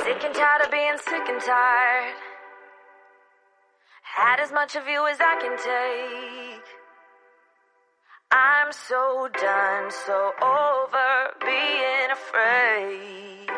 Sick and tired of being sick and tired. Had as much of you as I can take. I'm so done, so over being afraid.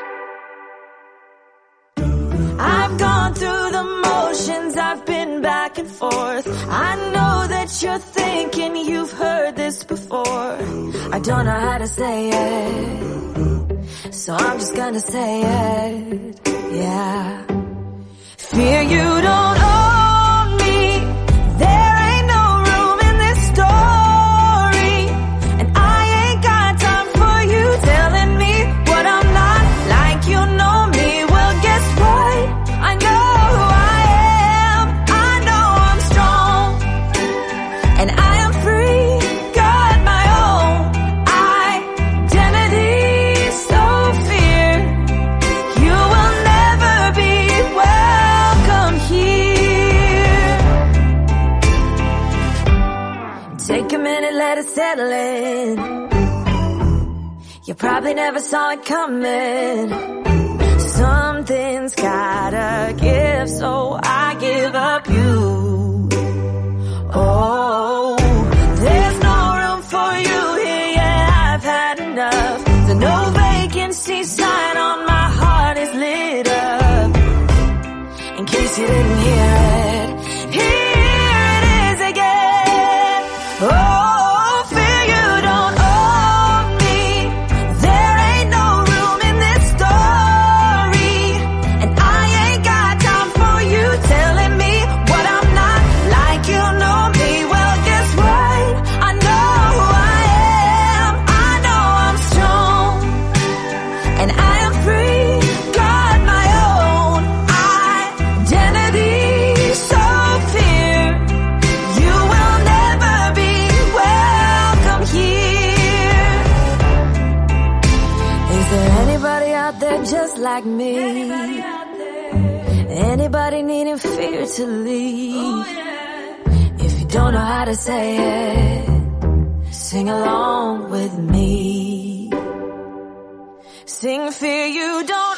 I've gone through the motions, I've been back and forth. I know that you're thinking you've heard this before. I don't know how to say it, so I'm just gonna say it, yeah. Fear you don't own me, there ain't no room in this story. And I ain't got time for you telling me what I'm not, like you know me. Well, guess what? I know who I am, I know I'm strong, and I am free, got my own identity. So fear you will never be welcome here. Take a minute, let it settle in. You probably never saw it coming. Something's gotta give, so I give up you. Oh, there's no room for you here, yeah, I've had enough. The no vacancy sign on my heart is lit up. In case you didn't hear it, here it is again. Oh, fear you don't own me, there ain't no room in this story. And I ain't got time for you telling me what I'm not, like you know me. Well, guess what? I know who I am, I know I'm strong, and I am free, got my own identity. So fear you will never be welcome here. Is there anybody out there just like me? Anybody needing fear to leave? If you don't know how to say it, sing along with me. Sing fear you don't